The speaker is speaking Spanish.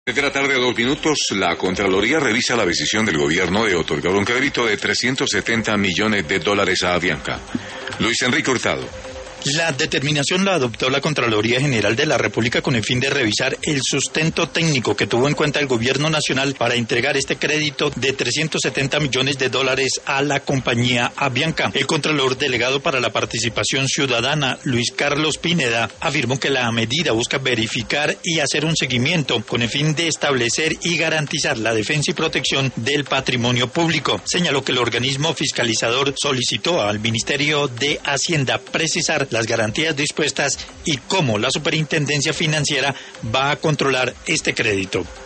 De la tarde a 2 minutos, la Contraloría revisa la decisión del gobierno de otorgar un crédito de $370 millones a Avianca. Luis Enrique Hurtado. La determinación la adoptó la Contraloría General de la República con el fin de revisar el sustento técnico que tuvo en cuenta el gobierno nacional para entregar este crédito de $370 millones a la compañía Avianca. El Contralor Delegado para la Participación Ciudadana, Luis Carlos Pineda, afirmó que la medida busca verificar y hacer un seguimiento con el fin de establecer y garantizar la defensa y protección del patrimonio público. Señaló que el organismo fiscalizador solicitó al Ministerio de Hacienda precisar las garantías dispuestas y cómo la Superintendencia Financiera va a controlar este crédito.